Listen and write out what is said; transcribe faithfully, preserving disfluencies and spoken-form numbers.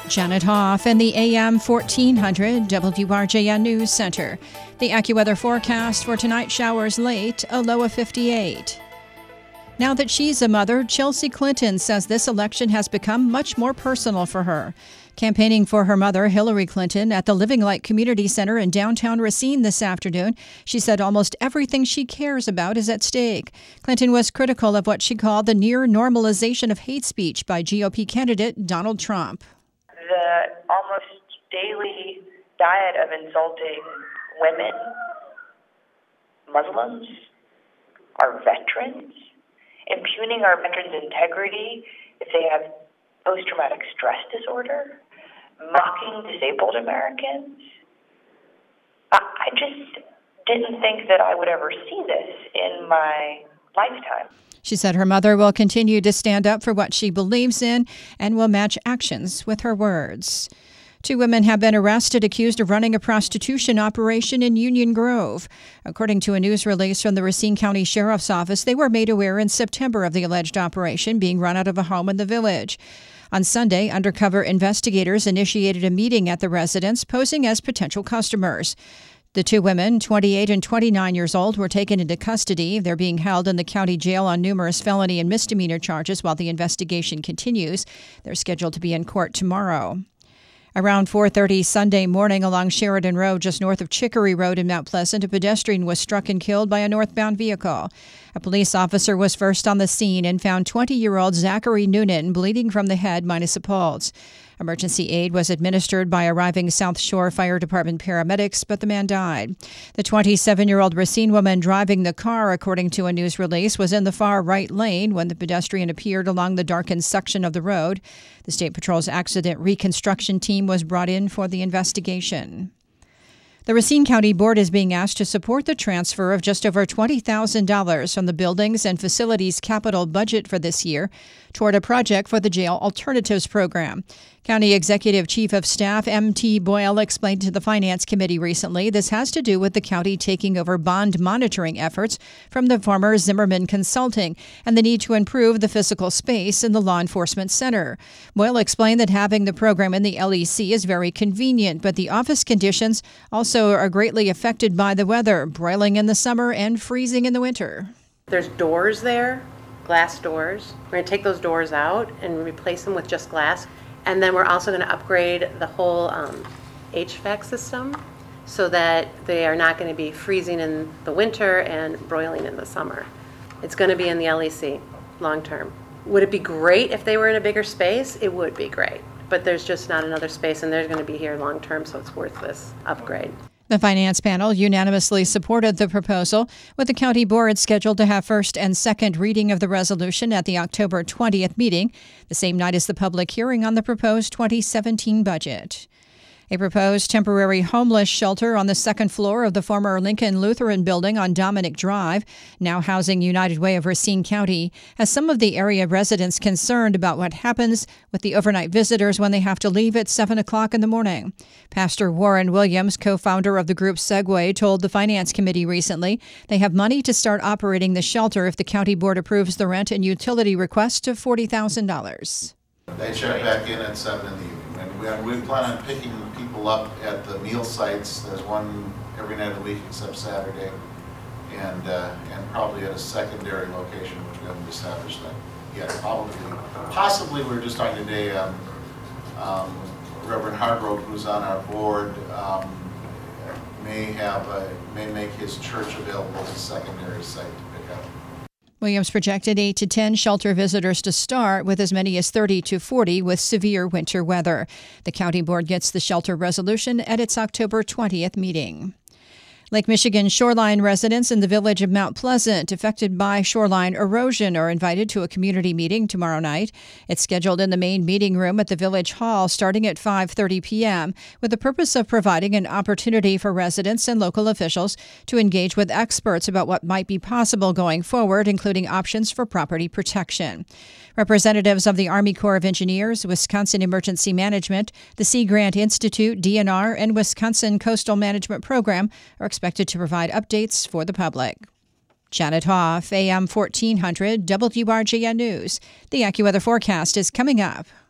Janet Hoff in the A M fourteen hundred W R J N News Center. The AccuWeather forecast for tonight: showers late, a low of fifty-eight. Now that she's a mother, Chelsea Clinton says this election has become much more personal for her. Campaigning for her mother, Hillary Clinton, at the Living Light Community Center in downtown Racine this afternoon, she said almost everything she cares about is at stake. Clinton was critical of what she called the near normalization of hate speech by G O P candidate Donald Trump. The almost daily diet of insulting women, Muslims, our veterans, impugning our veterans' integrity if they have post-traumatic stress disorder, mocking disabled Americans. I, I just didn't think that I would ever see this in my lifetime. She said her mother will continue to stand up for what she believes in and will match actions with her words. Two women have been arrested accused of running a prostitution operation in Union Grove. According to a news release from the Racine County Sheriff's Office, they were made aware in September of the alleged operation being run out of a home in the village. On Sunday, undercover investigators initiated a meeting at the residence, posing as potential customers. The two women, twenty-eight and twenty-nine years old, were taken into custody. They're being held in the county jail on numerous felony and misdemeanor charges while the investigation continues. They're scheduled to be in court tomorrow. Around four thirty Sunday morning along Sheridan Road, just north of Chicory Road in Mount Pleasant, a pedestrian was struck and killed by a northbound vehicle. A police officer was first on the scene and found twenty-year-old Zachary Noonan bleeding from the head minus a pulse. Emergency aid was administered by arriving South Shore Fire Department paramedics, but the man died. The twenty-seven-year-old Racine woman driving the car, according to a news release, was in the far right lane when the pedestrian appeared along the darkened section of the road. The State Patrol's accident reconstruction team was brought in for the investigation. The Racine County Board is being asked to support the transfer of just over twenty thousand dollars from the Buildings and Facilities Capital budget for this year toward a project for the Jail Alternatives Program. County Executive Chief of Staff M T Boyle explained to the Finance Committee recently this has to do with the county taking over bond monitoring efforts from the former Zimmerman Consulting and the need to improve the physical space in the law enforcement center. Boyle explained that having the program in the L E C is very convenient, but the office conditions also are greatly affected by the weather, broiling in the summer and freezing in the winter. There's doors there, glass doors. We're going to take those doors out and replace them with just glass. And then we're also going to upgrade the whole um, H V A C system so that they are not going to be freezing in the winter and broiling in the summer. It's going to be in the L E C long term. Would it be great if they were in a bigger space? It would be great. But there's just not another space, and they're going to be here long term, so it's worth this upgrade. The finance panel unanimously supported the proposal, with the county board scheduled to have first and second reading of the resolution at the October twentieth meeting, the same night as the public hearing on the proposed twenty seventeen budget. A proposed temporary homeless shelter on the second floor of the former Lincoln Lutheran building on Dominic Drive, now housing United Way of Racine County, has some of the area residents concerned about what happens with the overnight visitors when they have to leave at seven o'clock in the morning. Pastor Warren Williams, co-founder of the group Segway, told the Finance Committee recently they have money to start operating the shelter if the county board approves the rent and utility request of forty thousand dollars. They check back in at seven in the evening. And we, we plan on picking people up at the meal sites. There's one every night of the week except Saturday. And uh, and probably at a secondary location, which we haven't established that yet. Probably, possibly, we were just talking today, um, um, Reverend Hargrove, who's on our board, um, may have a, may make his church available as a secondary site to pick up. Williams projected eight to ten shelter visitors to start, with as many as thirty to forty with severe winter weather. The county board gets the shelter resolution at its October twentieth meeting. Lake Michigan shoreline residents in the village of Mount Pleasant affected by shoreline erosion are invited to a community meeting tomorrow night. It's scheduled in the main meeting room at the Village Hall starting at five thirty p.m. with the purpose of providing an opportunity for residents and local officials to engage with experts about what might be possible going forward, including options for property protection. Representatives of the Army Corps of Engineers, Wisconsin Emergency Management, the Sea Grant Institute, D N R, and Wisconsin Coastal Management Program are expected to provide updates for the public. Janet Hoff, A M fourteen hundred W R J N News. The AccuWeather forecast is coming up.